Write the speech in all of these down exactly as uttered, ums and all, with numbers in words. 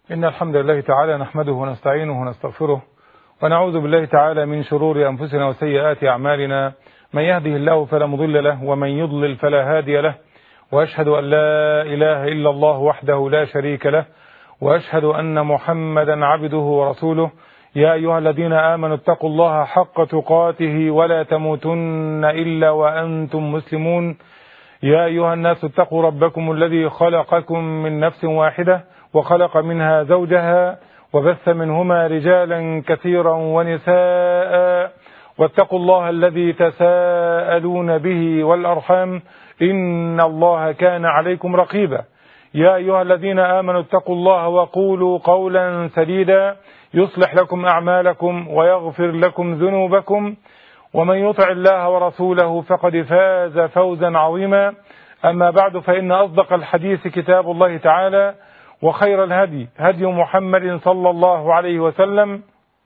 إن الحمد لله تعالى نحمده ونستعينه ونستغفره ونعوذ بالله تعالى من شرور أنفسنا وسيئات أعمالنا. من يهده الله فلا مضل له ومن يضلل فلا هادي له، وأشهد أن لا إله إلا الله وحده لا شريك له، وأشهد أن محمدا عبده ورسوله. يا أيها الذين آمنوا اتقوا الله حق تقاته ولا تموتن إلا وأنتم مسلمون. يا أيها الناس اتقوا ربكم الذي خلقكم من نفس واحدة وخلق منها زوجها وبث منهما رجالا كثيرا ونساء، واتقوا الله الذي تساءلون به والأرحام إن الله كان عليكم رقيبا. يا أيها الذين آمنوا اتقوا الله وقولوا قولا سديدا يصلح لكم أعمالكم ويغفر لكم ذنوبكم، ومن يطع الله ورسوله فقد فاز فوزا عظيما. أما بعد، فإن أصدق الحديث كتاب الله تعالى، وخير الهدي هدي محمد صلى الله عليه وسلم،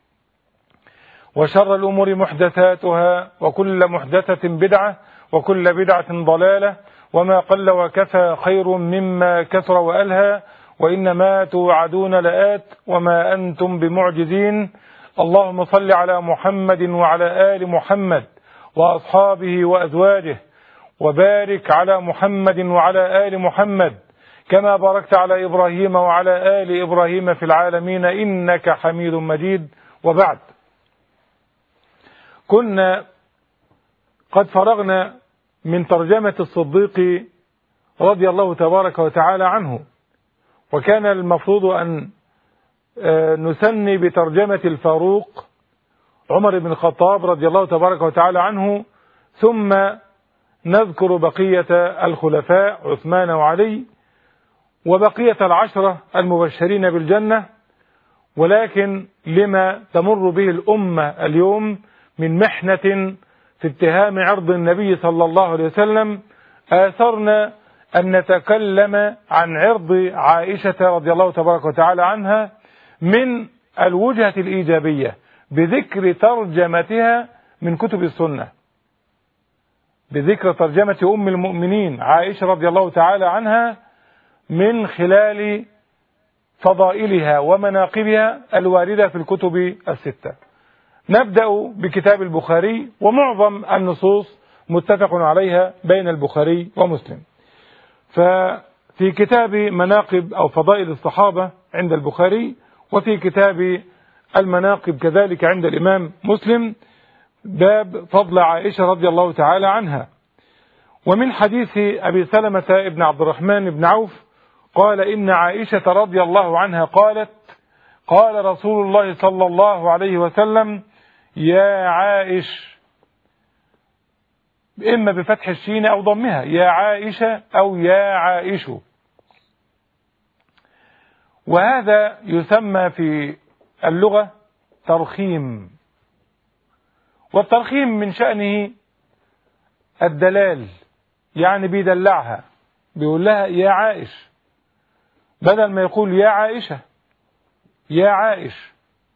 وشر الأمور محدثاتها، وكل محدثة بدعة، وكل بدعة ضلالة، وما قل وكفى خير مما كثر وألهى، وإنما توعدون لآت وما أنتم بمعجزين. اللهم صل على محمد وعلى آل محمد وأصحابه وأزواجه، وبارك على محمد وعلى آل محمد كما باركت على إبراهيم وعلى آل إبراهيم في العالمين إنك حميد مجيد. وبعد، كنا قد فرغنا من ترجمة الصديق رضي الله تبارك وتعالى عنه، وكان المفروض أن نسني بترجمة الفاروق عمر بن الخطاب رضي الله تبارك وتعالى عنه، ثم نذكر بقية الخلفاء عثمان وعلي وبقية العشرة المبشرين بالجنة. ولكن لما تمر به الأمة اليوم من محنة في اتهام عرض النبي صلى الله عليه وسلم، آثرنا أن نتكلم عن عرض عائشة رضي الله تبارك وتعالى عنها من الوجهة الإيجابية، بذكر ترجمتها من كتب السنة، بذكر ترجمة أم المؤمنين عائشة رضي الله تعالى عنها من خلال فضائلها ومناقبها الواردة في الكتب الستة. نبدأ بكتاب البخاري، ومعظم النصوص متفق عليها بين البخاري ومسلم. ففي كتاب مناقب أو فضائل الصحابة عند البخاري، وفي كتاب المناقب كذلك عند الإمام مسلم، باب فضل عائشة رضي الله تعالى عنها. ومن حديث أبي سلمة ابن عبد الرحمن بن عوف قال: إن عائشة رضي الله عنها قالت: قال رسول الله صلى الله عليه وسلم: يا عائش، إما بفتح الشين أو ضمها، يا عائشة أو يا عائش. وهذا يسمى في اللغة ترخيم، والترخيم من شأنه الدلال، يعني بيدلعها، بيقول لها يا عائش بدل ما يقول يا عائشة، يا عائش.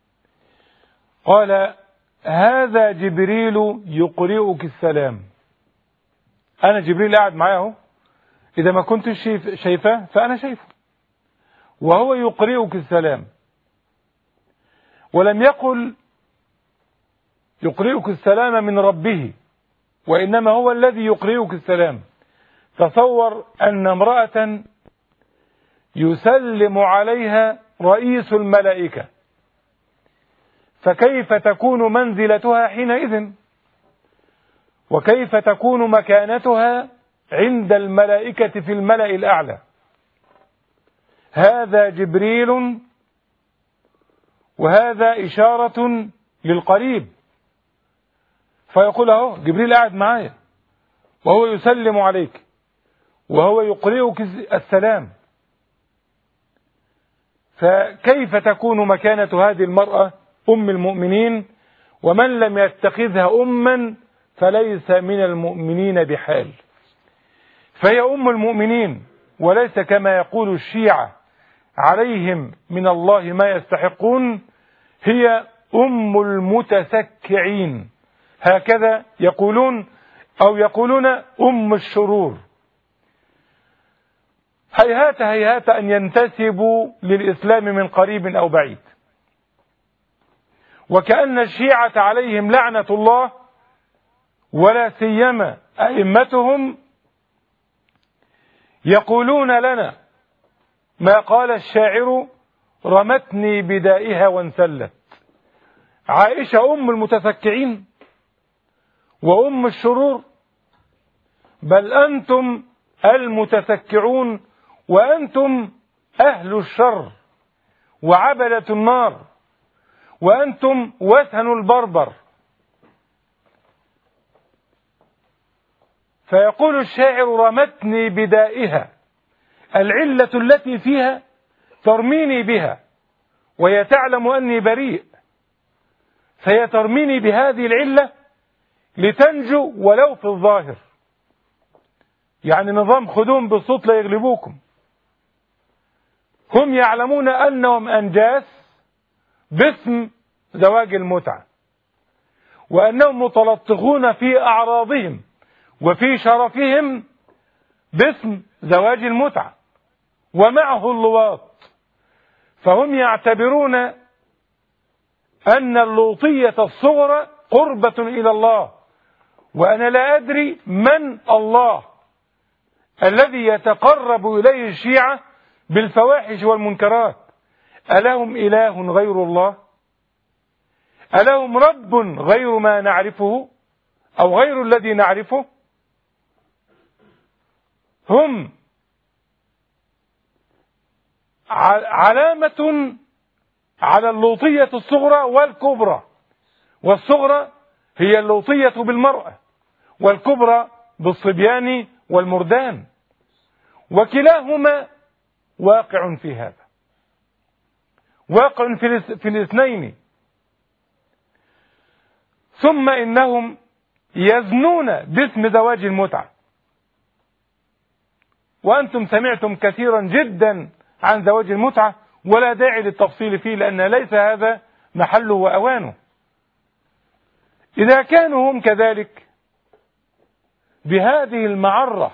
قال: هذا جبريل يقرئك السلام. أنا جبريل قاعد معاه، إذا ما كنت شايفاه فأنا شايفه، وهو يقرئك السلام. ولم يقل يقرئك السلام من ربه، وإنما هو الذي يقرئك السلام. تصور أن امرأة يسلم عليها رئيس الملائكة، فكيف تكون منزلتها حينئذ؟ وكيف تكون مكانتها عند الملائكة في الملأ الأعلى؟ هذا جبريل، وهذا إشارة للقريب. فيقول اهو جبريل قاعد معايا وهو يسلم عليك وهو يقرئك السلام. فكيف تكون مكانة هذه المرأة أم المؤمنين؟ ومن لم يتخذها أما فليس من المؤمنين بحال. فهي أم المؤمنين، وليس كما يقول الشيعة عليهم من الله ما يستحقون، هي أم المتسكعين، هكذا يقولون، أو يقولون أم الشرور. هيهات هيهات أن ينتسبوا للإسلام من قريب أو بعيد، وكأن الشيعة عليهم لعنة الله، ولا سيما أئمتهم، يقولون لنا ما قال الشاعر: رمتني بدائها وانسلت. عائشة أم المتفكعين وأم الشرور، بل أنتم المتفكعون، وأنتم أهل الشر وعبلة النار، وأنتم وثن البربر. فيقول الشاعر: رمتني بدائها، العلة التي فيها ترميني بها، وهي تعلم أني بريء، فهي ترميني بهذه العلة لتنجو ولو في الظاهر. يعني نظام خدوم بالصوت لا يغلبوكم. هم يعلمون أنهم أنجاس باسم زواج المتعة، وأنهم متلطخون في أعراضهم وفي شرفهم باسم زواج المتعة، ومعه اللواط. فهم يعتبرون أن اللوطية الصغرى قربة إلى الله، وأنا لا أدري من الله الذي يتقرب إليه الشيعة بالفواحش والمنكرات. ألهم إله غير الله؟ ألهم رب غير ما نعرفه أو غير الذي نعرفه؟ هم علامة على اللوطية الصغرى والكبرى، والصغرى هي اللوطية بالمرأة، والكبرى بالصبيان والمردان، وكلاهما واقع في هذا، واقع في الاثنين. ثم إنهم يزنون باسم زواج المتعة، وأنتم سمعتم كثيرا جدا عن زواج المتعة، ولا داعي للتفصيل فيه، لأن ليس هذا محله وأوانه. إذا كانوا هم كذلك بهذه المعرة،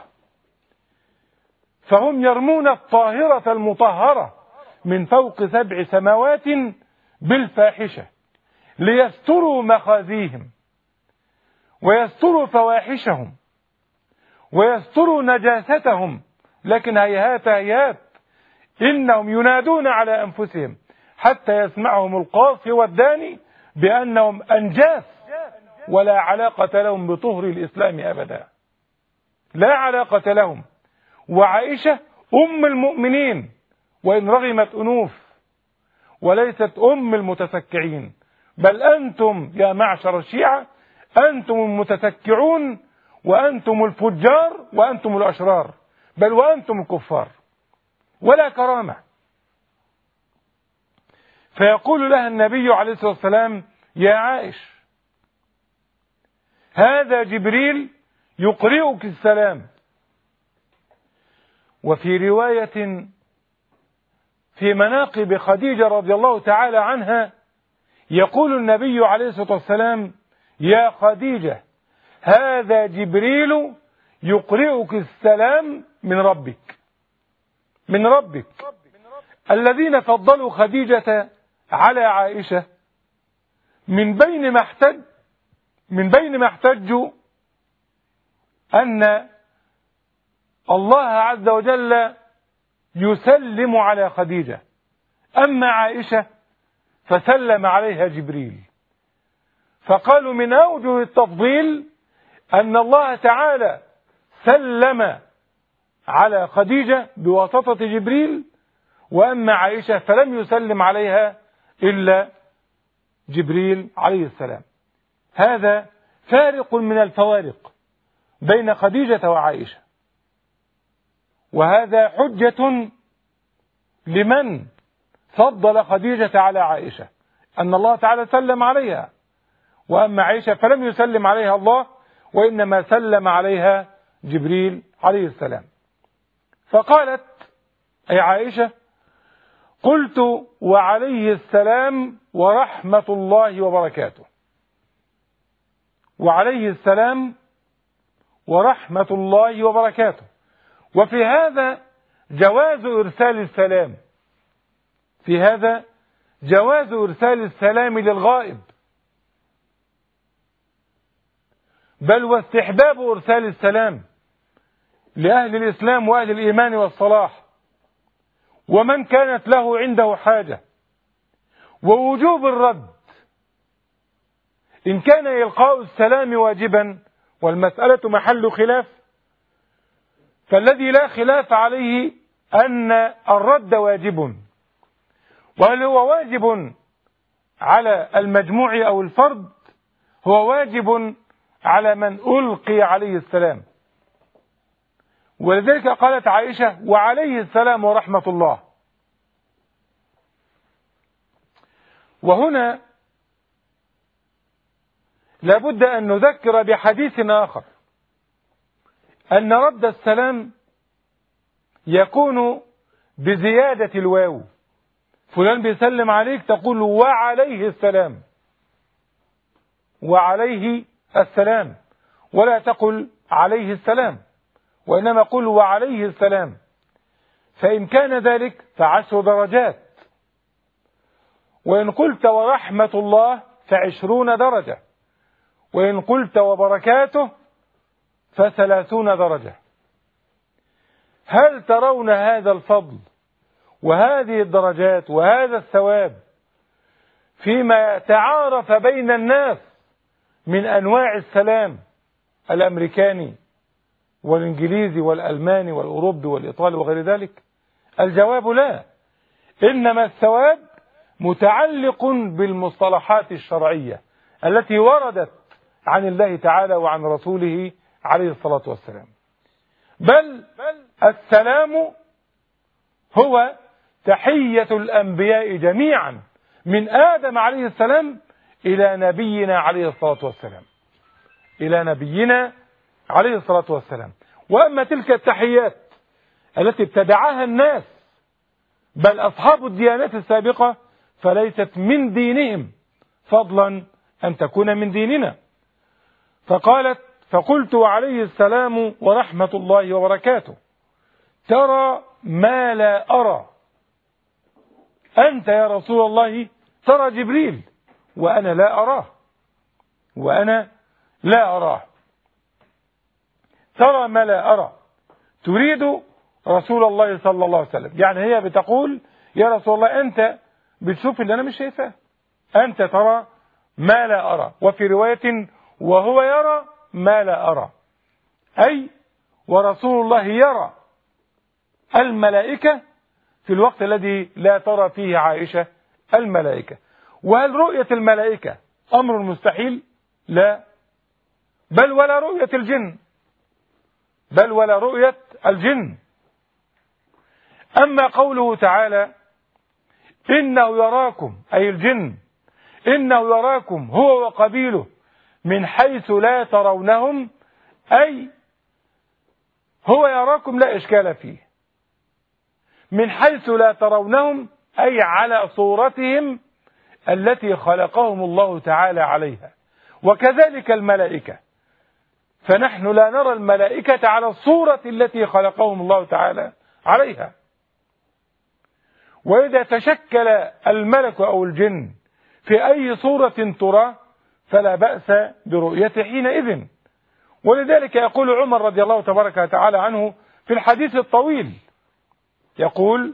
فهم يرمون الطاهرة المطهرة من فوق سبع سماوات بالفاحشة ليستروا مخازيهم، ويستروا فواحشهم، ويستروا نجاستهم. لكن هيهات هيهات، إنهم ينادون على أنفسهم حتى يسمعهم القاصي والداني بأنهم أنجاس، ولا علاقة لهم بطهر الإسلام أبدا، لا علاقة لهم. وعائشة أم المؤمنين وإن رغمت أنوف، وليست أم المتفكعين، بل أنتم يا معشر الشيعة أنتم المتفكعون، وأنتم الفجار، وأنتم الأشرار، بل وأنتم الكفار، ولا كرامة. فيقول لها النبي عليه الصلاة والسلام: يا عائش، هذا جبريل يقرئك السلام. وفي رواية في مناقب خديجة رضي الله تعالى عنها يقول النبي عليه الصلاة والسلام: يا خديجة، هذا جبريل يقرئك السلام من ربك، من ربك. الذين فضلوا خديجة على عائشة من بين ما احتج من بين ما احتجوا أن الله عز وجل يسلم على خديجة، أما عائشة فسلم عليها جبريل. فقالوا من أوجه التفضيل أن الله تعالى سلم على خديجة بواسطة جبريل، وأما عائشة فلم يسلم عليها إلا جبريل عليه السلام. هذا فارق من الفوارق بين خديجة وعائشة، وهذا حجة لمن فضل خديجة على عائشة، أن الله تعالى سلم عليها، وأما عائشة فلم يسلم عليها الله، وإنما سلم عليها جبريل عليه السلام. فقالت أي عائشة: قلت وعليه السلام ورحمة الله وبركاته، وعليه السلام ورحمة الله وبركاته. وفي هذا جواز إرسال السلام، في هذا جواز إرسال السلام للغائب، بل واستحباب إرسال السلام لأهل الإسلام وأهل الإيمان والصلاح ومن كانت له عنده حاجة، ووجوب الرد إن كان إلقاء السلام واجبا والمسألة محل خلاف، فالذي لا خلاف عليه أن الرد واجب، وهل هو واجب على المجموع أو الفرد؟ هو واجب على من ألقي عليه السلام، ولذلك قالت عائشة وعليه السلام ورحمة الله. وهنا لابد أن نذكر بحديث آخر، أن رد السلام يكون بزيادة الواو، فلان بيسلم عليك تقول وعليه السلام، وعليه السلام، ولا تقل عليه السلام، وإنما قل وعليه السلام، فإن كان ذلك فعشر درجات، وإن قلت ورحمة الله فعشرون درجة، وإن قلت وبركاته فثلاثون درجة. هل ترون هذا الفضل وهذه الدرجات وهذا الثواب فيما تعارف بين الناس من أنواع السلام الأمريكاني والإنجليزي والألماني والأوروبي والإيطالي وغير ذلك؟ الجواب لا، إنما الثواب متعلق بالمصطلحات الشرعية التي وردت عن الله تعالى وعن رسوله عليه الصلاة والسلام. بل السلام هو تحية الأنبياء جميعا من آدم عليه السلام إلى نبينا عليه الصلاة والسلام، إلى نبينا عليه الصلاة والسلام. وأما تلك التحيات التي ابتدعها الناس بل أصحاب الديانات السابقة فليست من دينهم، فضلا أن تكون من ديننا. فقالت فقلت وعليه السلام ورحمة الله وبركاته، ترى ما لا أرى، أنت يا رسول الله ترى جبريل وأنا لا أراه، وأنا لا أراه، ترى ما لا أرى، تريد رسول الله صلى الله عليه وسلم، يعني هي بتقول يا رسول الله أنت بتشوف اللي أنا مش شايفاه، أنت ترى ما لا أرى، وفي رواية وهو يرى ما لا أرى، أي ورسول الله يرى الملائكة في الوقت الذي لا ترى فيه عائشة الملائكة. وهل رؤية الملائكة أمر مستحيل؟ لا، بل ولا رؤية الجن، بل ولا رؤية الجن. أما قوله تعالى إنه يراكم، أي الجن، إنه يراكم هو وقبيله من حيث لا ترونهم، أي هو يراكم لا إشكال فيه، من حيث لا ترونهم أي على صورتهم التي خلقهم الله تعالى عليها، وكذلك الملائكة، فنحن لا نرى الملائكة على الصورة التي خلقهم الله تعالى عليها. وإذا تشكل الملك أو الجن في أي صورة ترى فلا بأس برؤيته حينئذ. ولذلك يقول عمر رضي الله تبارك وتعالى عنه في الحديث الطويل، يقول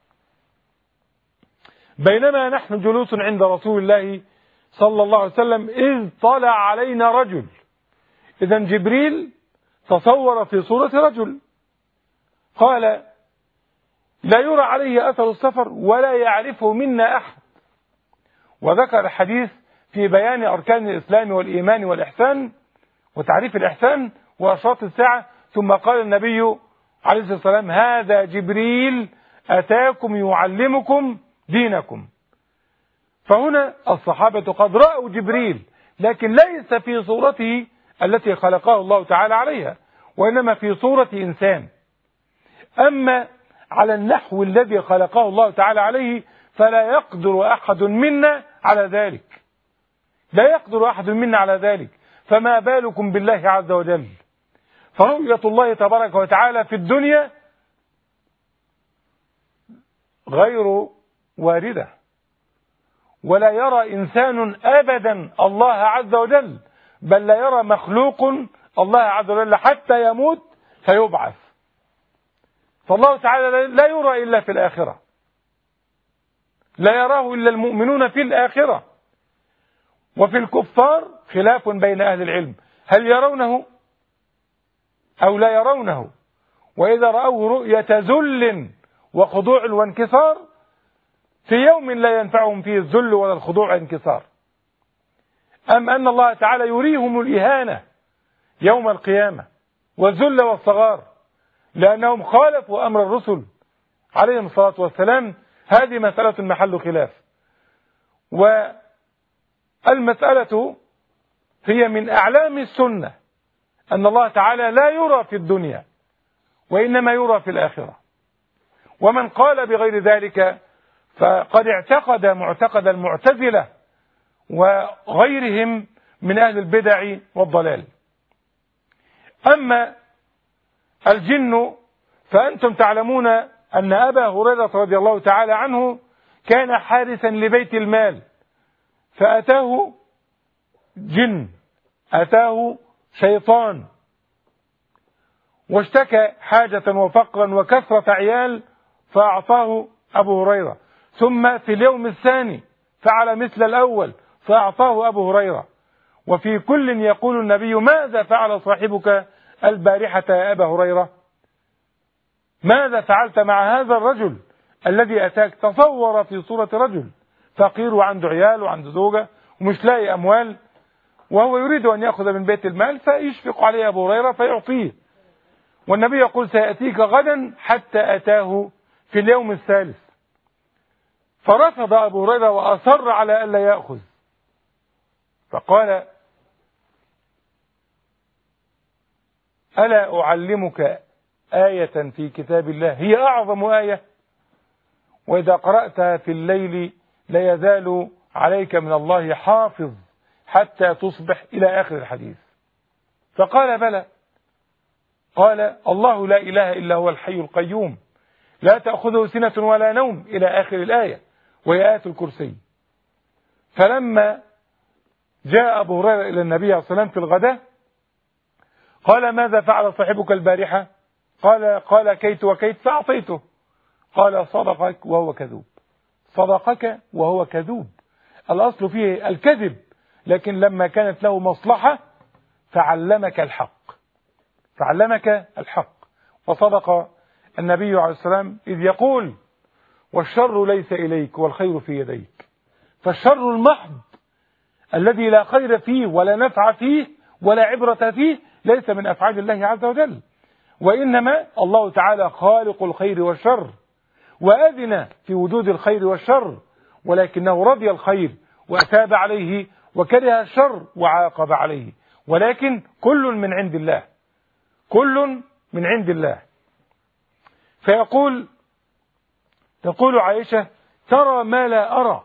بينما نحن جلوس عند رسول الله صلى الله عليه وسلم إذ طلع علينا رجل، إذا جبريل تصور في صورة رجل، قال لا يرى عليه أثر السفر ولا يعرفه منا أحد، وذكر الحديث في بيان أركان الإسلام والإيمان والإحسان وتعريف الإحسان وأشراط الساعة، ثم قال النبي عليه الصلاة والسلام هذا جبريل أتاكم يعلمكم دينكم. فهنا الصحابة قد رأوا جبريل لكن ليس في صورته التي خلقه الله تعالى عليها، وإنما في صورة إنسان. أما على النحو الذي خلقه الله تعالى عليه فلا يقدر أحد منا على ذلك، لا يقدر أحد منا على ذلك، فما بالكم بالله عز وجل. فرؤية الله تبارك وتعالى في الدنيا غير واردة، ولا يرى إنسان أبدا الله عز وجل، بل لا يرى مخلوق الله عز وجل حتى يموت فيبعث. فالله تعالى لا يرى إلا في الآخرة، لا يراه إلا المؤمنون في الآخرة. وفي الكفار خلاف بين أهل العلم، هل يرونه أو لا يرونه؟ وإذا رأوه رؤية ذل وخضوع وانكسار في يوم لا ينفعهم فيه الذل ولا الخضوع والانكسار، أم أن الله تعالى يريهم الإهانة يوم القيامة والذل والصغار لأنهم خالفوا أمر الرسل عليهم الصلاة والسلام؟ هذه مسألة محل خلاف. والمسألة هي من أعلام السنة أن الله تعالى لا يرى في الدنيا وإنما يرى في الآخرة. ومن قال بغير ذلك فقد اعتقد معتقد المعتزلة وغيرهم من أهل البدع والضلال. أما الجن فأنتم تعلمون أن أبا هريرة رضي الله تعالى عنه كان حارسا لبيت المال، فأتاه جن، أتاه شيطان، واشتكى حاجة وفقرا وكثرة عيال فأعطاه أبو هريرة، ثم في اليوم الثاني فعل مثل الأول فأعطاه أبو هريرة. وفي كل يقول النبي: ماذا فعل صاحبك البارحة يا أبا هريرة؟ ماذا فعلت مع هذا الرجل الذي أتاك؟ تصور في صورة رجل فقير وعنده عيال وعنده زوجة ومش لاقي أموال، وهو يريد أن يأخذ من بيت المال، فيشفق عليه أبو هريرة فيعطيه. والنبي يقول: سيأتيك غدا، حتى أتاه في اليوم الثالث فرفض أبو هريرة وأصر على ألا يأخذ، فقال: ألا أعلمك آية في كتاب الله هي أعظم آية، وإذا قرأتها في الليل لا يزال عليك من الله حافظ حتى تصبح، إلى آخر الحديث. فقال: بلى. قال: الله لا إله إلا هو الحي القيوم لا تأخذه سنة ولا نوم، إلى آخر الآية، وهي آية الكرسي. فلما جاء أبو هريرة إلى النبي عليه الصلاة والسلام في الغداء قال: ماذا فعل صاحبك البارحة؟ قال: قال كيت وكيت فأعطيته. قال: صدقك وهو كذوب. صدقك وهو كذوب. الأصل فيه الكذب، لكن لما كانت له مصلحة فعلمك الحق، فعلمك الحق. وصدق النبي عليه السلام إذ يقول: والشر ليس إليك والخير في يديك. فالشر المحض الذي لا خير فيه ولا نفع فيه ولا عبرة فيه ليس من أفعال الله عز وجل، وإنما الله تعالى خالق الخير والشر، وأذن في وجود الخير والشر، ولكنه رضي الخير وأتاب عليه وكره الشر وعاقب عليه، ولكن كل من عند الله، كل من عند الله. فيقول تقول عائشة: ترى ما لا أرى،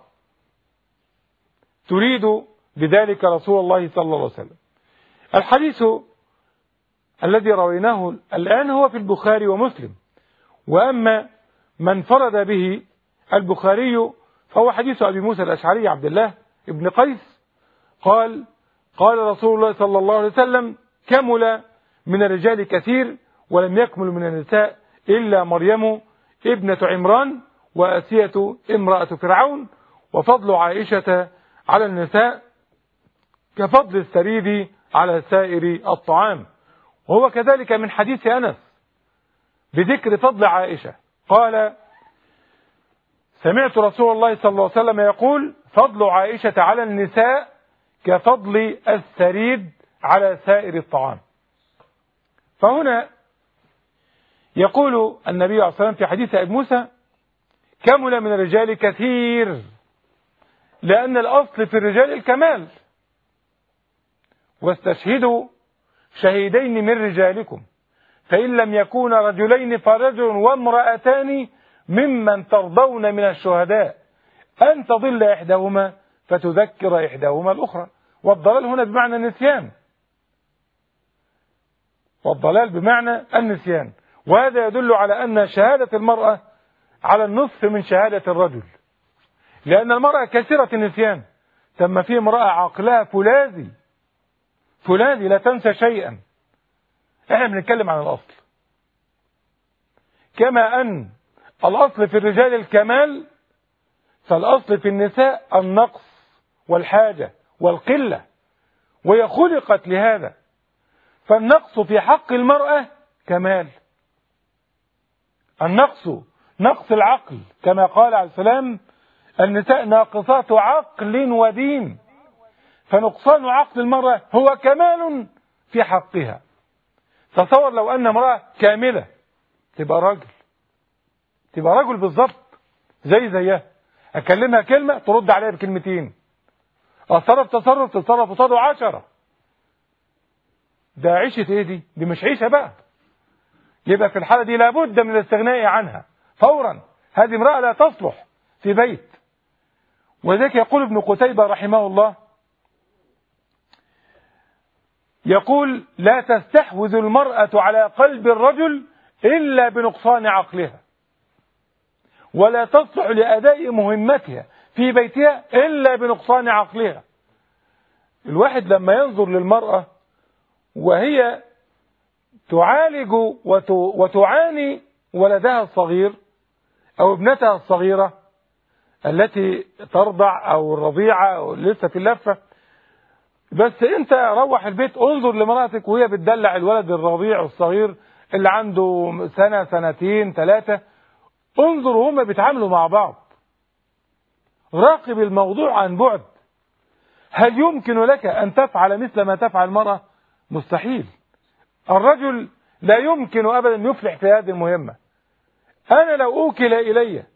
تريد بذلك رسول الله صلى الله عليه وسلم. الحديث الذي رويناه الآن هو في البخاري ومسلم، وأما من فرد به البخاري فهو حديث أبي موسى الأشعري عبد الله ابن قيس قال: قال رسول الله صلى الله عليه وسلم: كمل من الرجال كثير ولم يكمل من النساء إلا مريم ابنة عمران وآسية امرأة فرعون، وفضل عائشة على النساء كفضل السريد على سائر الطعام. وهو كذلك من حديث أنس بذكر فضل عائشة قال: سمعت رسول الله صلى الله عليه وسلم يقول: فضل عائشة على النساء كفضل السريد على سائر الطعام. فهنا يقول النبي عليه الصلاة والسلام في حديث أبي موسى: كمل من الرجال كثير، لأن الأصل في الرجال الكمال. واستشهدوا شهيدين من رجالكم، فإن لم يكونا رجلين فرجل وامرأتان ممن ترضون من الشهداء أن تضل إحداهما فتذكر إحداهما الأخرى. والضلال هنا بمعنى النسيان، والضلال بمعنى النسيان. وهذا يدل على أن شهادة المرأة على النصف من شهادة الرجل، لأن المرأة كثيرة النسيان. ثم في امرأة عقلها فولاذي فولاذي لا تنسى شيئا. احنا بنتكلم عن الأصل، كما أن الأصل في الرجال الكمال، فالأصل في النساء النقص والحاجة والقلة، وهي خلقت لهذا. فالنقص في حق المرأة كمال، النقص نقص العقل، كما قال عليه السلام النساء ناقصات عقل ودين، فنقصان عقل المرأة هو كمال في حقها. تصور لو أن امرأة كاملة تبقى راجل، تبقى راجل بالظبط زي زيها، أكلمها كلمة ترد عليها بكلمتين، أتصرف تصرف تتصرف قصاده عشرة. ده عيشة ايه دي؟ دي مش عيشة بقى. يبقى في الحالة دي لابد من الاستغناء عنها فورا. هذه امرأة لا تصلح في بيت. وذلك يقول ابن قتيبة رحمه الله، يقول لا تستحوذ المرأة على قلب الرجل إلا بنقصان عقلها، ولا تصلح لأداء مهمتها في بيتها إلا بنقصان عقلها. الواحد لما ينظر للمرأة وهي تعالج وتعاني ولدها الصغير أو ابنتها الصغيرة التي ترضع أو الرضيعة أو لسه في اللفة، بس أنت روح البيت انظر لمرأتك وهي بتدلع الولد الرضيع الصغير اللي عنده سنة سنتين ثلاثة، انظر هما بيتعاملوا مع بعض، راقب الموضوع عن بعد. هل يمكن لك أن تفعل مثل ما تفعل المرأة؟ مستحيل. الرجل لا يمكن أبدا يفلح في هذه المهمة. أنا لو أوكل إلي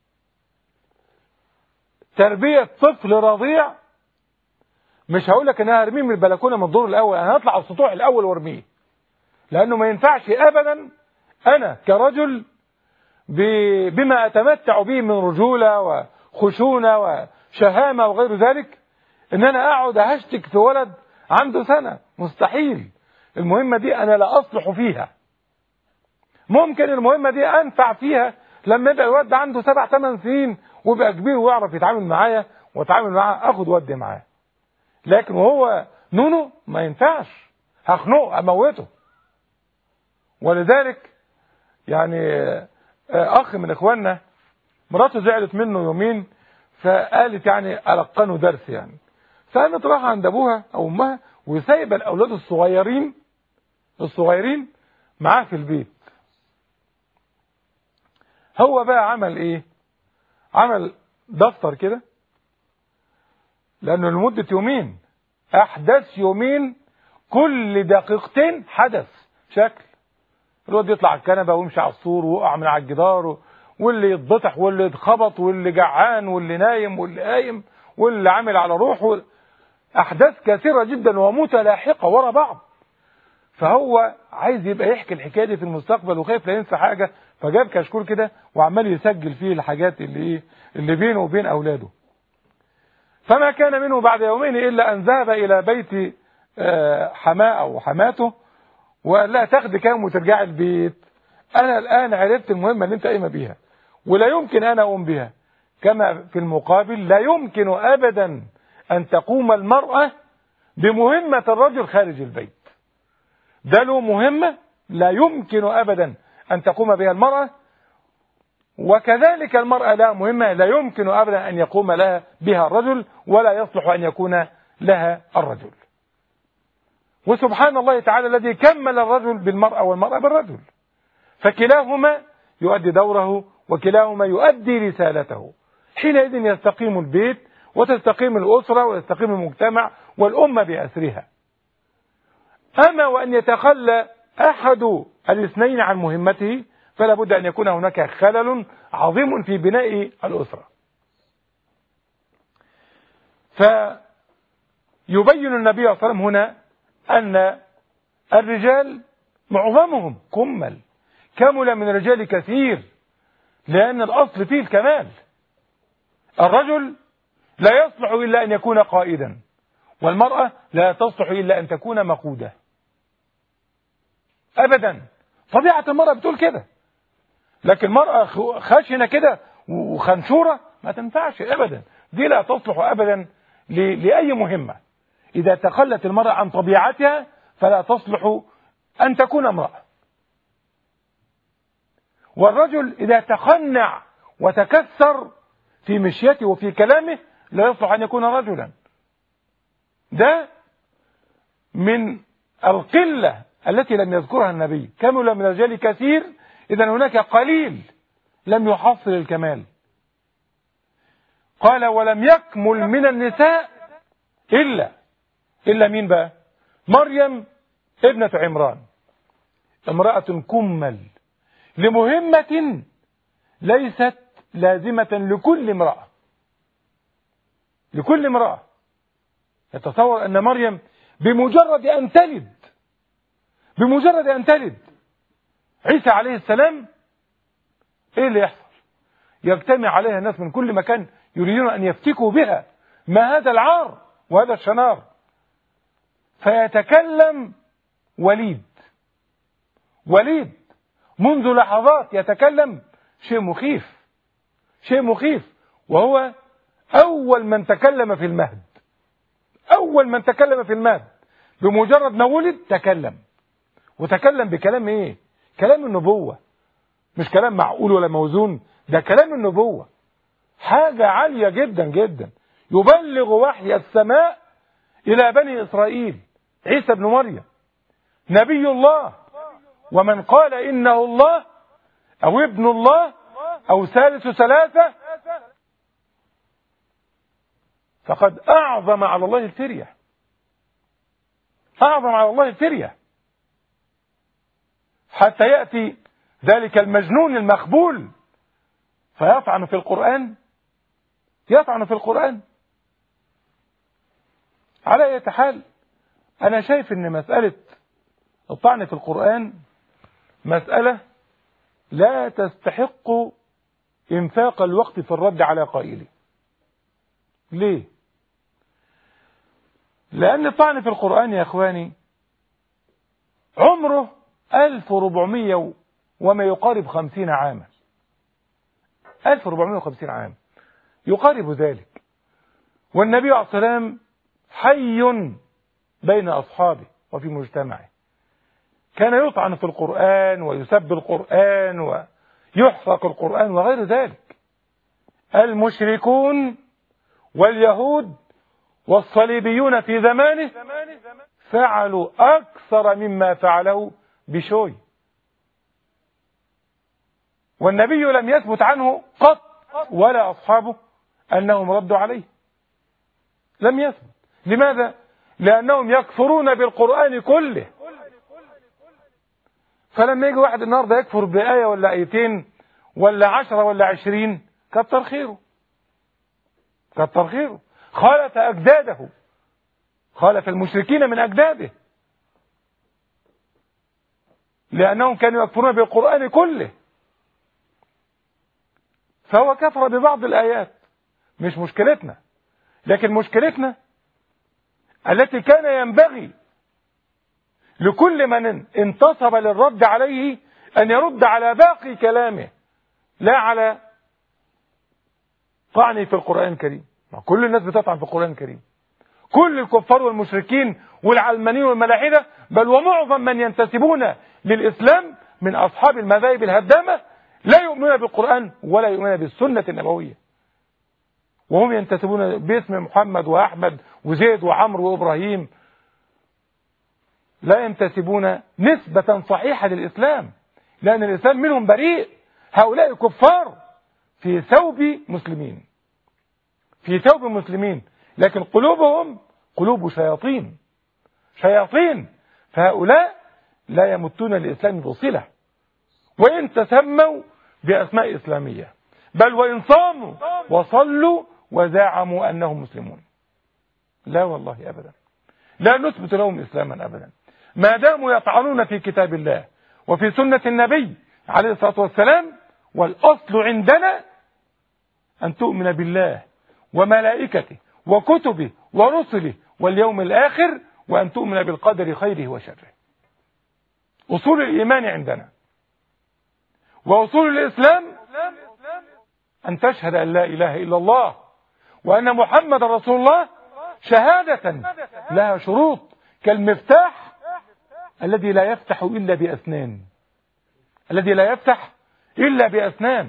تربية طفل رضيع مش هقول لك أنا هرميه من البلكونة من الدور الأول، أنا هطلع على السطوح الأول وارميه، لأنه ما ينفعش أبدا أنا كرجل بما أتمتع به من رجولة وخشونة وشهامة وغير ذلك إن أنا أقعد هشتك في ولد عنده سنة. مستحيل. المهمة دي أنا لا أصلح فيها. ممكن المهمة دي أنفع فيها لما يبقى الواد ده عنده سبع ثمان سنين ويبقى كبير ويعرف يتعامل معايا وأتعامل معاه، أخد ودي معاه. لكن وهو نونو ما ينفعش، هخنقه أموته. ولذلك يعني أخ من إخواننا مراته زعلت منه يومين، فقالت يعني ألقنه درس يعني، فقامت راح عند أبوها أو أمها وسايبه الأولاد الصغيرين الصغيرين معاه في البيت. هو بقى عمل إيه؟ عمل دفتر كده، لأنه لمدة يومين أحدث يومين كل دقيقتين حدث شكل. الواد يطلع على الكنبة ويمشي على السور ويقع من على الجدار، واللي يتبطح واللي يتخبط واللي جعان واللي نايم واللي قايم واللي عامل على روحه. أحداث كثيرة جدا ومتلاحقة ورا بعض. فهو عايز يبقى يحكي الحكاية دي في المستقبل وخايف لا ينسى حاجة، فجاب كشكول كده وعمال يسجل فيه الحاجات اللي ايه اللي بينه وبين أولاده. فما كان منه بعد يومين إلا أن ذهب إلى بيت حماه أو حماته وقال لها تاخدي كام وترجعي البيت، أنا الآن عرفت المهمة اللي أنت قايمة بيها ولا يمكن أنا أقوم بها. كما في المقابل لا يمكن أبدا أن تقوم المرأة بمهمة الرجل خارج البيت. ده له مهمة لا يمكن أبدا أن تقوم بها المرأة، وكذلك المرأة لها مهمة لا يمكن أبدا أن يقوم لها بها الرجل ولا يصلح أن يكون لها الرجل. وسبحان الله تعالى الذي كمل الرجل بالمرأة والمرأة بالرجل، فكلاهما يؤدي دوره وكلاهما يؤدي رسالته. حينئذ يستقيم البيت وتستقيم الأسرة ويستقيم المجتمع والأمة بأسرها. أما وأن يتخلى أحد الاثنين عن مهمته فلا بد أن يكون هناك خلل عظيم في بناء الأسرة. فيبين النبي صلى الله عليه وسلم هنا أن الرجال معظمهم كمل، كمل من الرجال كثير، لأن الأصل فيه الكمال. الرجل لا يصلح إلا أن يكون قائدا، والمرأة لا تصلح إلا أن تكون مقودة أبدا. طبيعة المرأة بتقول كده. لكن مرأة خشنة كده وخنشورة ما تنفعش أبدا، دي لا تصلح أبدا لأي مهمة. إذا تخلت المرأة عن طبيعتها فلا تصلح أن تكون امرأة. والرجل إذا تخنع وتكسر في مشيته وفي كلامه لا يصلح أن يكون رجلا. ده من القلة التي لم يذكرها النبي. كمل من الرجال كثير، إذا هناك قليل لم يحصل الكمال. قال ولم يكمل من النساء إلا إلا مين بقى؟ مريم ابنة عمران، امرأة كمل لمهمة ليست لازمة لكل امرأة. لكل امرأة. يتصور أن مريم بمجرد أن تلد بمجرد أن تلد عيسى عليه السلام، إيه اللي يحصل؟ يجتمع عليها الناس من كل مكان يريدون أن يفتكوا بها. ما هذا العار وهذا الشنار؟ فيتكلم وليد وليد منذ لحظات يتكلم. شيء مخيف، شيء مخيف. وهو أول من تكلم في المهد، أول من تكلم في المهد بمجرد ما ولد تكلم. وتكلم بكلام إيه؟ كلام النبوة، مش كلام معقول ولا موزون، ده كلام النبوة، حاجة عالية جدا جدا. يبلغ وحي السماء إلى بني إسرائيل. عيسى بن مريم نبي الله، ومن قال إنه الله أو ابن الله أو ثالث ثلاثة فقد أعظم على الله الفرية، أعظم على الله الفرية. حتى يأتي ذلك المجنون المخبول فيطعن في القرآن، يطعن في القرآن. على أي حال أنا شايف أن مسألة الطعن في القرآن مسألة لا تستحق إنفاق الوقت في الرد على قائله. ليه؟ لأن الطعن في القرآن يا أخواني عمره ألف وأربعمائة وما يقارب خمسين عاما. ألف وأربعمائة وخمسين عام يقارب ذلك. والنبي عليه الصلاة والسلام حي بين أصحابه وفي مجتمعه، كان يطعن في القرآن ويسب القرآن ويحرق القرآن وغير ذلك. المشركون واليهود والصليبيون في زمانه فعلوا أكثر مما فعله بشوي، والنبي لم يثبت عنه قط ولا أصحابه أنهم ردوا عليه، لم يثبت. لماذا؟ لأنهم يكفرون بالقرآن كله. فلما يجي واحد النهارده يكفر بآية ولا آيتين ولا عشرة ولا عشرين كتر خيره، كتر خيره. خالف أجداده، خالف المشركين من أجداده، لأنهم كانوا يكفرون بالقرآن كله. فهو كفر ببعض الآيات، مش مشكلتنا. لكن مشكلتنا التي كان ينبغي لكل من انتصب للرد عليه أن يرد على باقي كلامه، لا على طعنه في القرآن الكريم. كل الناس بتطعن في القرآن الكريم، كل الكفار والمشركين والعلمانيين والملاحدة، بل ومعظم من ينتسبون للإسلام من أصحاب المذاهب الهدامة لا يؤمنون بالقرآن ولا يؤمنون بالسنة النبوية، وهم ينتسبون باسم محمد وأحمد وزيد وعمرو وإبراهيم، لا ينتسبون نسبة صحيحة للإسلام، لأن الإسلام منهم بريء. هؤلاء كفار في ثوب مسلمين، في ثوب مسلمين، لكن قلوبهم قلوب شياطين، شياطين. فهؤلاء لا يمتون للإسلام بصلة وإن تسموا بأسماء إسلامية، بل وإن صاموا وصلوا وزعموا أنهم مسلمون. لا والله أبدا، لا نثبت لهم إسلاما أبدا ما داموا يطعنون في كتاب الله وفي سنة النبي عليه الصلاة والسلام. والأصل عندنا أن تؤمن بالله وملائكته وكتبه ورسله واليوم الآخر، وأن تؤمن بالقدر خيره وشره. أصول الإيمان عندنا. وأصول الإسلام أن تشهد أن لا إله إلا الله وأن محمد رسول الله شهادة لها شروط كالمفتاح الذي لا يفتح إلا بأسنان الذي لا يفتح إلا بأسنان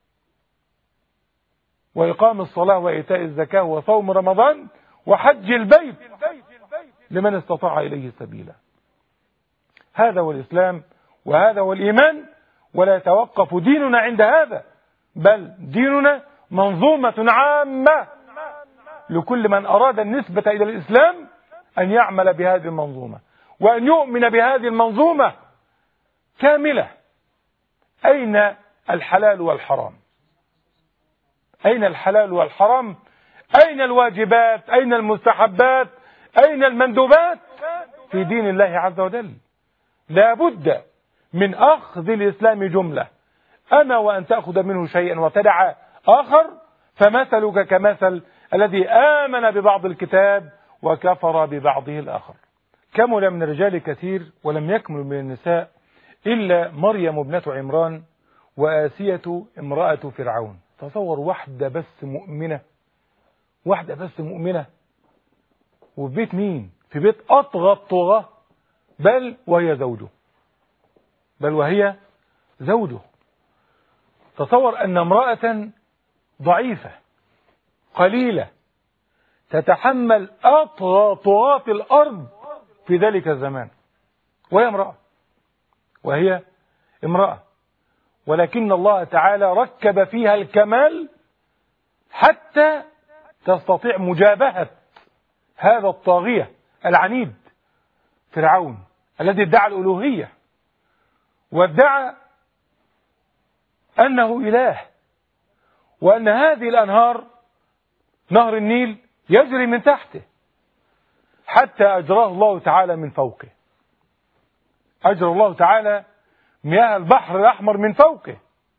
وإقام الصلاة وإيتاء الزكاة وصوم رمضان وحج البيت لمن استطاع إليه سبيلا. هذا هو الإسلام وهذا هو الإيمان، ولا يتوقف ديننا عند هذا، بل ديننا منظومة عامة لكل من أراد النسبة إلى الإسلام أن يعمل بهذه المنظومة وأن يؤمن بهذه المنظومة كاملة. أين الحلال والحرام؟ أين الحلال والحرام؟ أين الواجبات؟ أين المستحبات؟ أين المندوبات في دين الله عز وجل؟ لا بد من أخذ الإسلام جملة، أما وأن تأخذ منه شيئا وتدع آخر فمثلك كمثل الذي آمن ببعض الكتاب وكفر ببعضه الآخر. كمل من الرجال كثير ولم يكمل من النساء إلا مريم ابنة عمران وآسية امرأة فرعون. تصور واحدة بس مؤمنة، واحدة بس مؤمنة، وفي بيت مين؟ في بيت أطغى الطغاة، بل وهي زوجه بل وهي زوجه. تصور أن امرأة ضعيفة قليلة تتحمل أطغى طغاة الأرض في ذلك الزمان، وهي امرأة وهي امرأة ولكن الله تعالى ركب فيها الكمال حتى تستطيع مجابهة هذا الطاغية العنيد فرعون الذي ادعى الألوهية وادعى أنه إله، وأن هذه الأنهار نهر النيل يجري من تحته، حتى أجراه الله تعالى من فوقه. أجرى الله تعالى مياه البحر الأحمر من فوقه.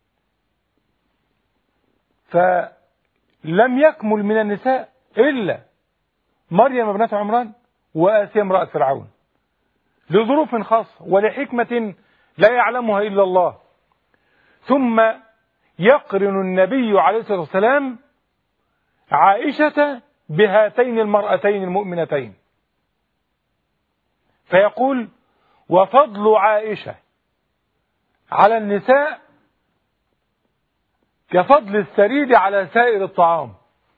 فلم يكمل من النساء إلا مريم ابنة عمران وآسيا امرأة فرعون لظروف خاصة ولحكمة لا يعلمها إلا الله. ثم يقرن النبي عليه الصلاة والسلام عائشة بهاتين المرأتين المؤمنتين فيقول: وفضل عائشة على النساء كفضل السريد على سائر الطعام.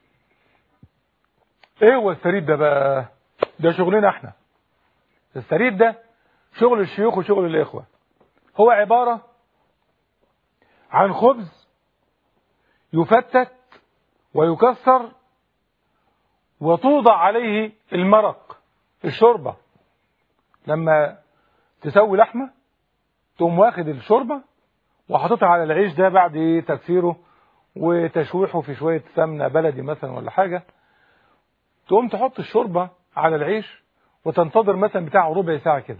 ايه هو السريد ده بقى؟ ده شغلنا احنا. السريد ده شغل الشيوخ وشغل الإخوة. هو عبارة عن خبز يفتت ويكسر وتوضع عليه المرق، الشوربة. لما تسوي لحمة تقوم واخد الشوربة وحطيتها على العيش ده بعد ايه تكسيره وتشويحه في شوية سمنة بلدي مثلا ولا حاجة، تقوم تحط الشوربة على العيش وتنتظر مثلا بتاع ربع ساعة كده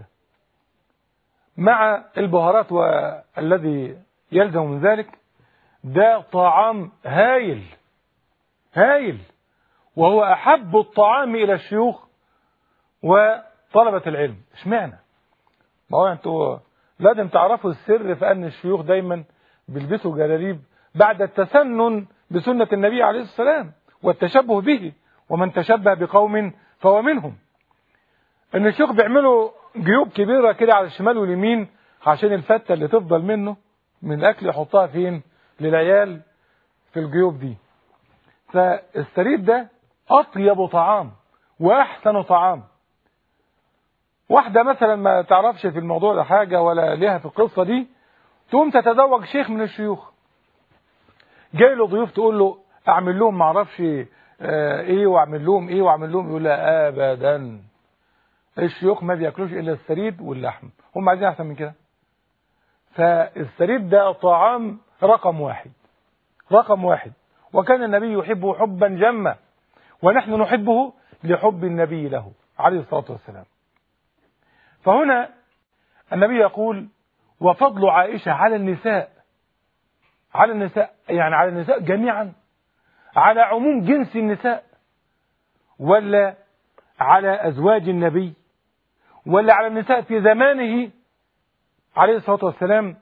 مع البهارات والذي يلزم من ذلك. ده طعام هايل هايل، وهو أحب الطعام إلى الشيوخ وطلبة العلم. اشمعنى؟ ما هو انتوا لازم تعرفوا السر في أن الشيوخ دايما بيلبسوا جلاليب بعد التسنن بسنة النبي عليه الصلاة والسلام والتشبه به، ومن تشبه بقوم فهو منهم. ان الشيوخ بيعملوا جيوب كبيرة كده على الشمال واليمين عشان الفتة اللي تفضل منه من الأكل يحطها فين؟ للعيال في الجيوب دي. فالسريد ده أطيب طعام وأحسن طعام. واحدة مثلا ما تعرفش في الموضوع ده حاجة ولا ليها في القصة دي، تقوم تتزوج شيخ من الشيوخ، جاي له ضيوف تقول له اعمل لهم معرفش اه ايه واعمل لهم ايه واعمل لهم، يقول لها ابدا، الشيوخ ما بياكلوش الا السريد واللحم، هم عايزين احسن من كده. فالسريد ده طعام رقم واحد رقم واحد، وكان النبي يحبه حبا جما، ونحن نحبه لحب النبي له عليه الصلاة والسلام. فهنا النبي يقول: وفضل عائشة على النساء، على النساء يعني على النساء جميعا، على عموم جنس النساء، ولا على أزواج النبي، ولا على النساء في زمانه عليه الصلاة والسلام،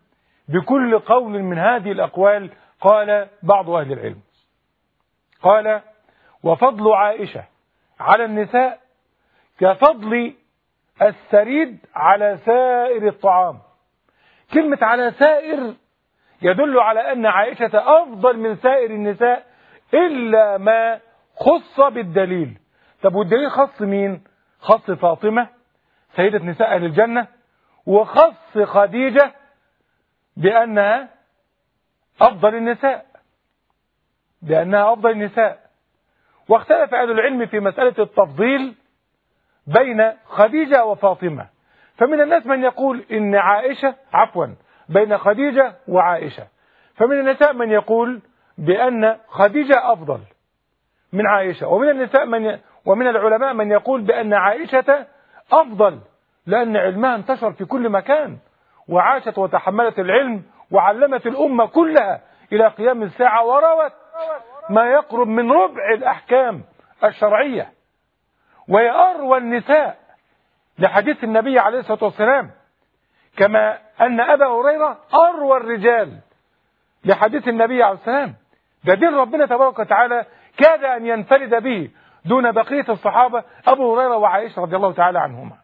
بكل قول من هذه الأقوال. قال بعض أهل العلم، قال: وفضل عائشة على النساء كفضل السريد على سائر الطعام. كلمة على سائر يدل على أن عائشة أفضل من سائر النساء إلا ما خص بالدليل. طب والدليل خص مين؟ خص فاطمة سيدة نساء أهل الجنة، وخص خديجة بأنها أفضل النساء بأنها أفضل النساء. واختلف أهل العلم في مسألة التفضيل بين خديجة وفاطمة، فمن الناس من يقول إن عائشة عفوا بين خديجة وعائشة، فمن النساء من يقول بأن خديجة أفضل من عائشة، ومن النساء من ي... ومن العلماء من يقول بأن عائشة أفضل لأن علمها انتشر في كل مكان، وعاشت وتحملت العلم وعلمت الأمة كلها إلى قيام الساعة، وروت ما يقرب من ربع الأحكام الشرعية، وهي أروى النساء لحديث النبي عليه الصلاة والسلام، كما أن أبا هريرة أروى الرجال لحديث النبي عليه الصلاة والسلام. ده دين ربنا تبارك وتعالى كاد أن ينفرد به دون بقية الصحابة أبو هريرة وعائشة رضي الله تعالى عنهما.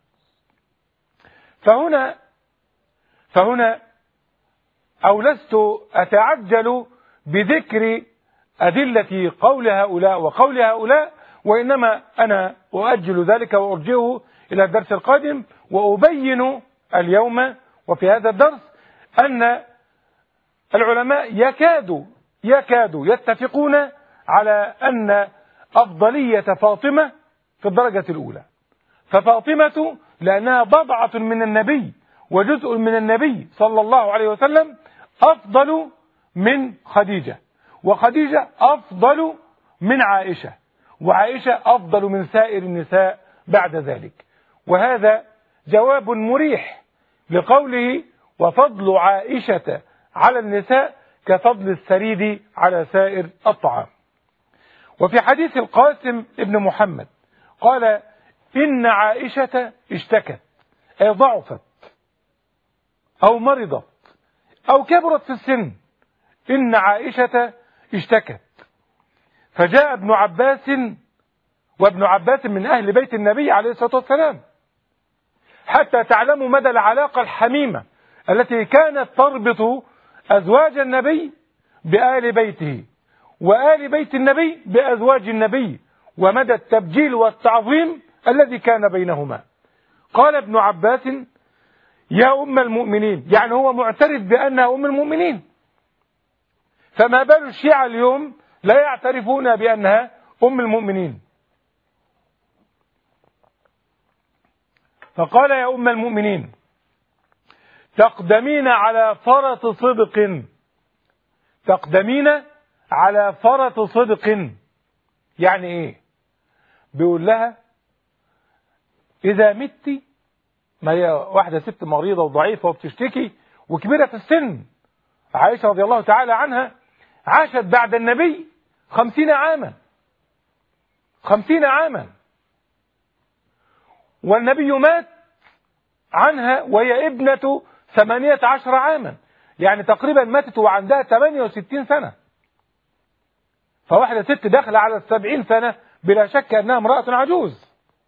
فهنا فهنا أو لست أتعجل بذكر أدلة قول هؤلاء وقول هؤلاء، وإنما أنا أؤجل ذلك وأرجئه إلى الدرس القادم، وأبين اليوم وفي هذا الدرس أن العلماء يكادوا يكادوا يتفقون على أن أفضلية فاطمة في الدرجة الأولى. ففاطمة لأنها بضعة من النبي وجزء من النبي صلى الله عليه وسلم أفضل من خديجة، وخديجة أفضل من عائشة، وعائشة أفضل من سائر النساء بعد ذلك. وهذا جواب مريح لقوله وفضل عائشة على النساء كفضل السريد على سائر الطعام. وفي حديث القاسم ابن محمد قال إن عائشة اشتكت أي ضعفت أو مرضت أو كبرت في السن. إن عائشة اشتكت، فجاء ابن عباس، وابن عباس من أهل بيت النبي عليه الصلاة والسلام، حتى تعلموا مدى العلاقة الحميمة التي كانت تربط أزواج النبي بآل بيته وآل بيت النبي بأزواج النبي، ومدى التبجيل والتعظيم الذي كان بينهما. قال ابن عباس يا أم المؤمنين، يعني هو معترف بأنها أم المؤمنين، فما بال الشيعة اليوم لا يعترفون بأنها أم المؤمنين. فقال يا أم المؤمنين تقدمين على فرط صدق، تقدمين على فرط صدق يعني ايه؟ بيقول لها إذا مت، ما هي واحدة ست مريضة وضعيفة وبتشتكي وكبيرة في السن، عائشة رضي الله تعالى عنها عاشت بعد النبي خمسين عاما خمسين عاما والنبي مات عنها وهي ابنة ثمانية عشر عاما، يعني تقريبا ماتت وعندها ثمانية وستين سنة. فواحدة ست داخلة على السبعين سنة بلا شك أنها امرأة عجوز.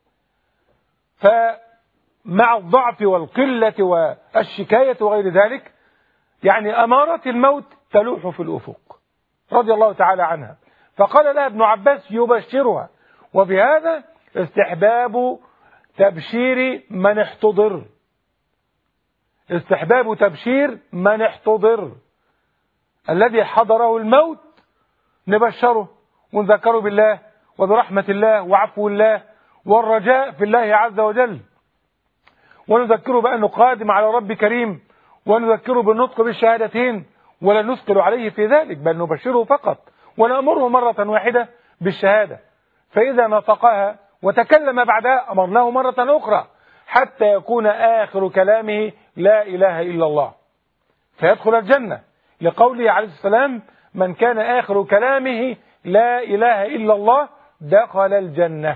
فمع الضعف والقلة والشكاية وغير ذلك، يعني أمارات الموت تلوح في الأفق رضي الله تعالى عنها. فقال لها ابن عباس يبشرها، وفي هذا استحباب تبشير من احتضر، استحباب تبشير من احتضر، الذي حضره الموت نبشره ونذكره بالله وبرحمة الله وعفو الله والرجاء في الله عز وجل، ونذكره بأنه قادم على رب كريم، ونذكره بالنطق بالشهادتين، ولا نثقل عليه في ذلك، بل نبشره فقط ونأمره مرة واحدة بالشهادة، فإذا نطقها وتكلم بعدها أمرناه مرة أخرى حتى يكون آخر كلامه لا إله إلا الله فيدخل الجنة، لقوله عليه السلام من كان آخر كلامه لا إله إلا الله دخل الجنة،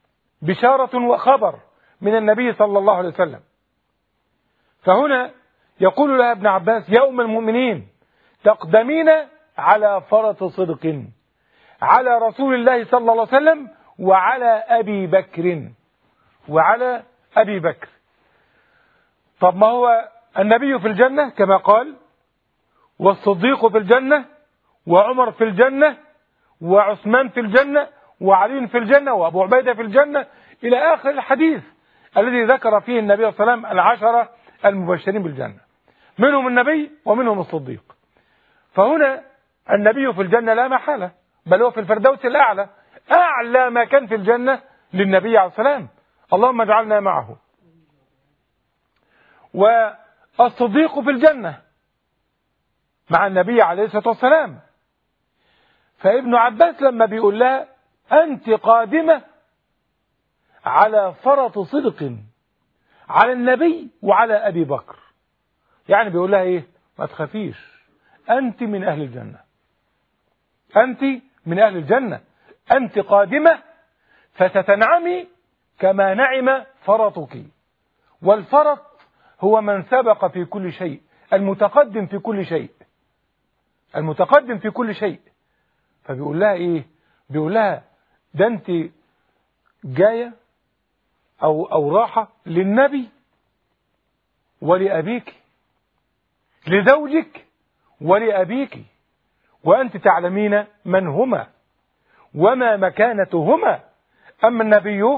بشارة وخبر من النبي صلى الله عليه وسلم. فهنا يقول لها ابن عباس: يا أم المؤمنين، تقدمين على فرط صدق على رسول الله صلى الله عليه وسلم وعلى أبي بكر وعلى أبي بكر. طب ما هو النبي في الجنة كما قال، والصديق في الجنة، وعمر في الجنة، وعثمان في الجنة، وعلي في الجنة، وأبو عبيدة في الجنة، إلى آخر الحديث الذي ذكر فيه النبي صلى الله عليه وسلم العشرة المبشرين بالجنة، منهم النبي ومنهم الصديق. فهنا النبي في الجنة لا محالة، بل هو في الفردوس الأعلى، أعلى ما كان في الجنة للنبي عليه السلام، اللهم اجعلنا معه. والصديق في الجنة مع النبي عليه الصلاة والسلام. فابن عباس لما بيقول لها: أنت قادمة على فرط صدق على النبي وعلى أبي بكر، يعني بيقول لها إيه؟ ما تخافيش، أنت من أهل الجنة، أنت من أهل الجنة، أنت قادمة فستنعمي كما نعم فرطك. والفرط هو من سبق في كل شيء، المتقدم في كل شيء، المتقدم في كل شيء. فبيقول لها إيه؟ بيقول لها: ده أنت جاية أو أو راحة للنبي ولأبيك، لزوجك ولأبيك، وأنت تعلمين من هما وما مكانتهما. أما النبي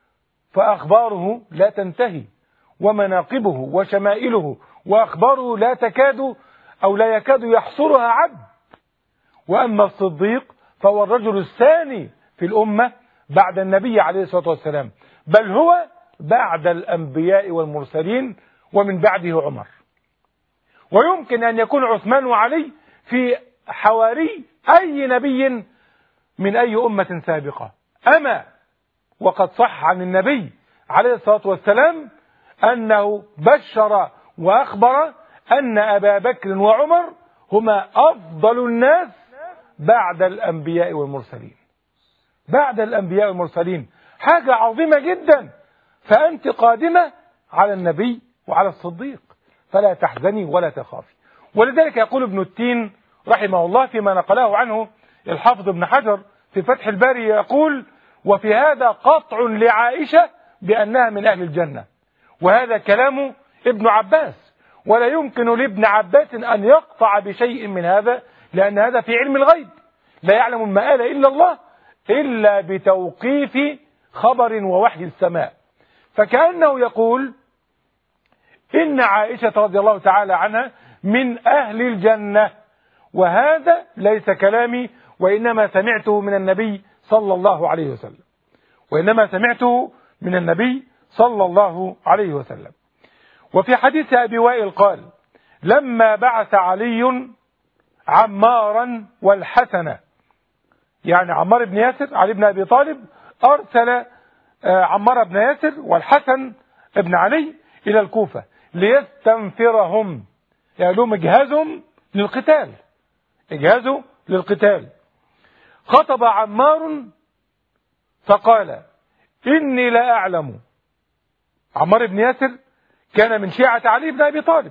فأخباره لا تنتهي، ومناقبه وشمائله وأخباره لا تكاد أو لا يكاد يحصرها عبد. وأما الصديق فهو الرجل الثاني في الأمة بعد النبي عليه الصلاة والسلام، بل هو بعد الأنبياء والمرسلين، ومن بعده عمر. ويمكن أن يكون عثمان وعلي في حواري أي نبي من أي أمة سابقة. أما وقد صح عن النبي عليه الصلاة والسلام أنه بشر وأخبر أن أبا بكر وعمر هما أفضل الناس بعد الأنبياء والمرسلين، بعد الأنبياء والمرسلين، حاجة عظيمة جدا. فأنت قادمة على النبي وعلى الصديق، فلا تحزني ولا تخافي. ولذلك يقول ابن التين رحمه الله فيما نقله عنه الحافظ ابن حجر في فتح الباري، يقول: وفي هذا قطع لعائشة بأنها من أهل الجنة. وهذا كلام ابن عباس، ولا يمكن لابن عباس أن يقطع بشيء من هذا، لأن هذا في علم الغيب، لا يعلم المآل إلا الله، إلا بتوقيف خبر ووحي السماء. فكأنه يقول إن عائشة رضي الله تعالى عنها من أهل الجنة، وهذا ليس كلامي، وإنما سمعته من النبي صلى الله عليه وسلم، وإنما سمعته من النبي صلى الله عليه وسلم. وفي حديث أبي وائل قال: لما بعث علي عمارا والحسن، يعني عمار بن ياسر، علي بن أبي طالب أرسل عمار بن ياسر والحسن بن علي إلى الكوفة ليستنفرهم، يعني لهم اجهزهم للقتال، اجهزوا للقتال. خطب عمار فقال: إني لا أعلم. عمار بن ياسر كان من شيعة علي بن أبي طالب،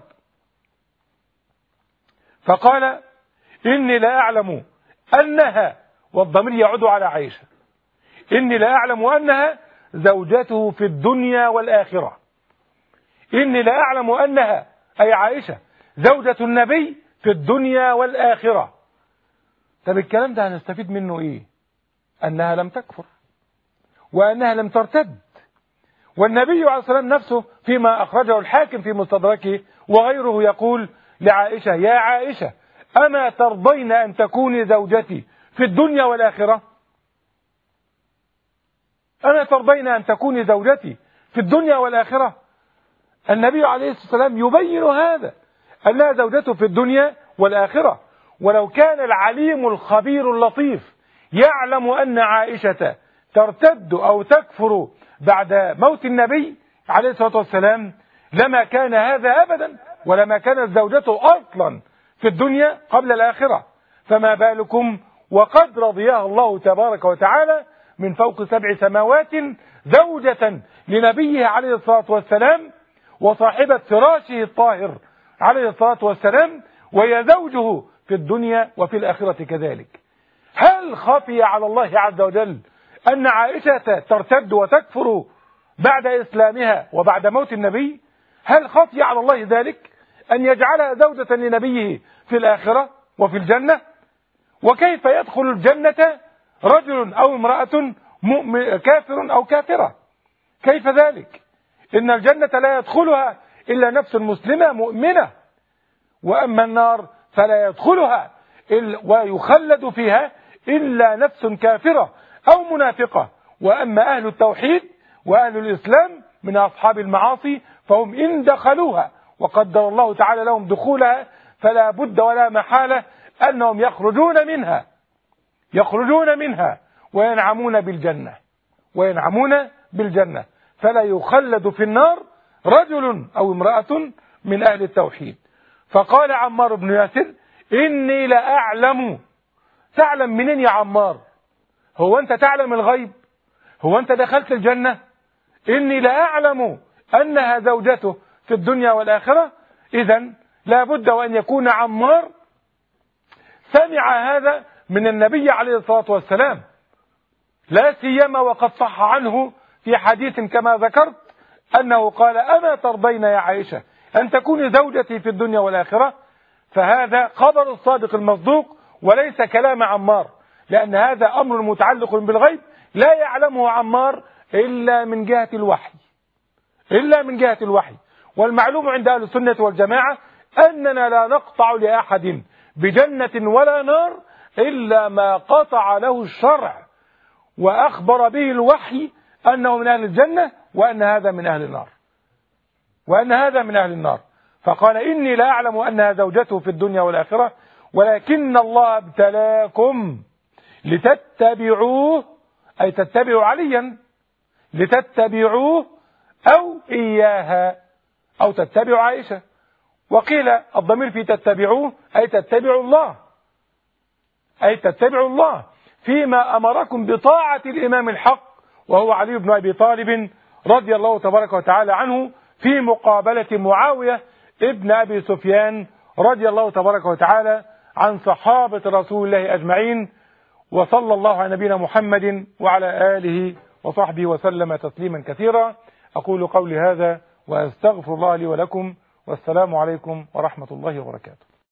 فقال: إني لا أعلم أنها، والضمير يعود على عائشة، إني لا أعلم أنها زوجته في الدنيا والآخرة، إني لا أعلم أنها أي عائشة زوجة النبي في الدنيا والآخرة. طب الكلام ده هنستفيد منه إيه؟ أنها لم تكفر، وأنها لم ترتد. والنبي عليه الصلاة والسلام نفسه فيما أخرجه الحاكم في مستدركه وغيره يقول لعائشة: يا عائشة، أما ترضين أن تكوني زوجتي في الدنيا والآخرة؟ أما ترضين أن تكوني زوجتي في الدنيا والآخرة؟ النبي عليه الصلاة والسلام يبين هذا، أنها زوجته في الدنيا والآخرة. ولو كان العليم الخبير اللطيف يعلم أن عائشة ترتد أو تكفر بعد موت النبي عليه الصلاة والسلام لما كان هذا أبدا، ولما كانت زوجته أصلا في الدنيا قبل الآخرة. فما بالكم وقد رضيها الله تبارك وتعالى من فوق سبع سماوات زوجة لنبيه عليه الصلاة والسلام، وصاحبة فراشه الطاهر عليه الصلاة والسلام، وهي زوجه في الدنيا وفي الآخرة كذلك. هل خفي على الله عز وجل أن عائشة ترتد وتكفر بعد إسلامها وبعد موت النبي؟ هل خفي على الله ذلك أن يجعلها زوجة لنبيه في الآخرة وفي الجنة؟ وكيف يدخل الجنة رجل أو امرأة مؤمن كافر أو كافرة؟ كيف ذلك؟ إن الجنة لا يدخلها إلا نفس مسلمة مؤمنة، وأما النار فلا يدخلها ويخلد فيها إلا نفس كافرة أو منافقة. وأما أهل التوحيد وأهل الإسلام من أصحاب المعاصي فهم إن دخلوها وقدر الله تعالى لهم دخولها فلا بد ولا محالة أنهم يخرجون منها يخرجون منها وينعمون بالجنة وينعمون بالجنة فلا يخلد في النار رجل أو امرأة من أهل التوحيد. فقال عمار بن ياسر: إني لأعلم. تعلم منين يا عمار؟ هو أنت تعلم الغيب؟ هو أنت دخلت الجنة؟ إني لأعلم أنها زوجته في الدنيا والآخرة. إذن لا بد وأن يكون عمار سمع هذا من النبي عليه الصلاة والسلام، لا سيما وقد صح عنه في حديث كما ذكرت أنه قال: أما ترضين يا عائشة أن تكوني زوجتي في الدنيا والآخرة؟ فهذا خبر الصادق المصدوق وليس كلام عمار، لأن هذا أمر متعلق بالغيب لا يعلمه عمار إلا من جهة الوحي إلا من جهة الوحي. والمعلوم عند أهل السنة والجماعة أننا لا نقطع لأحد بجنة ولا نار إلا ما قطع له الشرع وأخبر به الوحي أنه من أهل الجنة وأن هذا من أهل النار وأن هذا من أهل النار. فقال: إني لا أعلم أنها زوجته في الدنيا والآخرة ولكن الله ابتلاكم لتتبعوه، أي تتبعوا عليا، لتتبعوه أو إياها أو تتبعوا عائشة. وقيل الضمير في تتبعوه أي تتبعوا الله أي تتبعوا الله فيما أمركم بطاعة الإمام الحق وهو علي بن أبي طالب رضي الله تبارك وتعالى عنه في مقابلة معاوية ابن أبي سفيان رضي الله تبارك وتعالى عن صحابة رسول الله أجمعين. وصلى الله على نبينا محمد وعلى آله وصحبه وسلم تسليما كثيرا. أقول قولي هذا وأستغفر الله لي ولكم، والسلام عليكم ورحمة الله وبركاته.